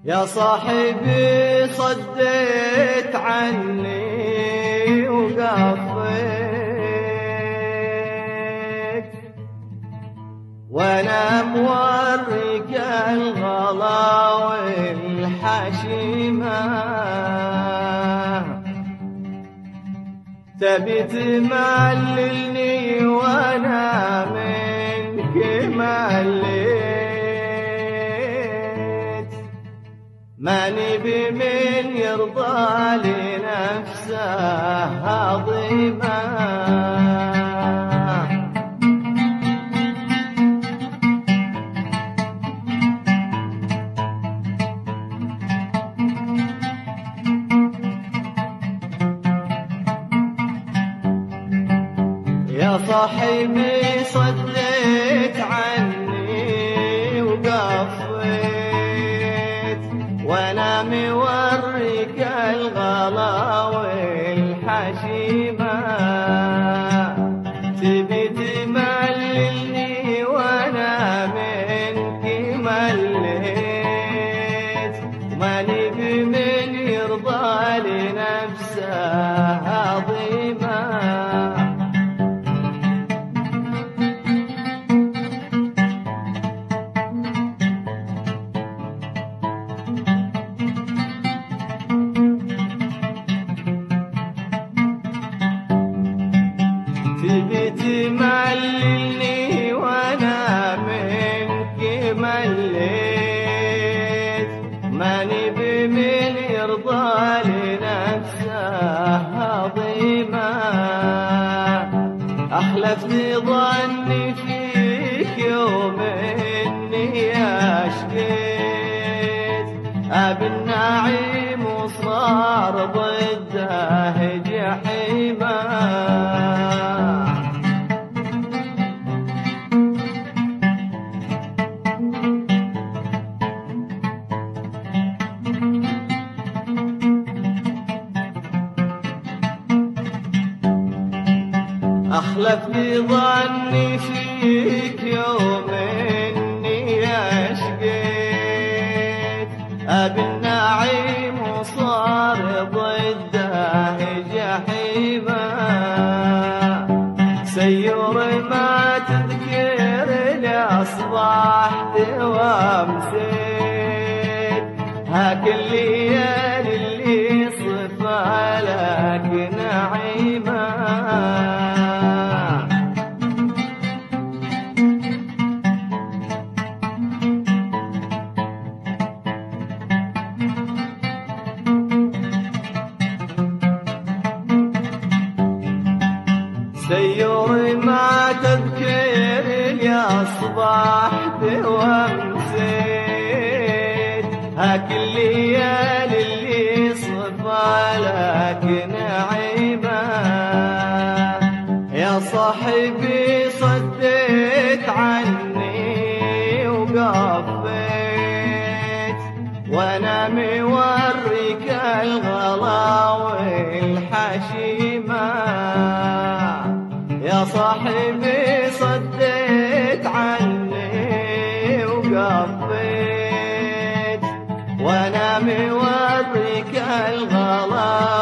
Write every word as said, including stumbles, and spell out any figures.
يا صاحبي صديت عني وقفيت وانا مورق الغلا والحشيمة، تبي تمللني وانا منك مليت، ماني بمن يرضى لنفسه هضيمة. يا صاحبي صديت عني وقفيت وانا موريك الغلا والحشيمة، تبي تمللني وانا منك مليت، ماني بمن يرضى لنفسه هضيمة. تبي تمللني وانا منك مليت، ماني بمن يرضى لنفسه هضيمة. أحلفت ظني فيك يوم إني أشقيت، أبي النعيم وصار ضده جحيمة. أخلف ظني فيك يوم إني أشقيت، أبي النعيم وصار ضده جحيمة. سيور ما تذكر لأصبحت وامسيت، هاك الليالي اللي صفى لك نعيمة. سيور ما تذكر يا أصبحت وامسيت، هاك الليالي اللي صفى لك نعيمة. يا صاحبي صديت عني وقفيت وانا موريك الغلا والحشيمة. يا صاحبي صديت عني وقفيت وانا موريك الغلا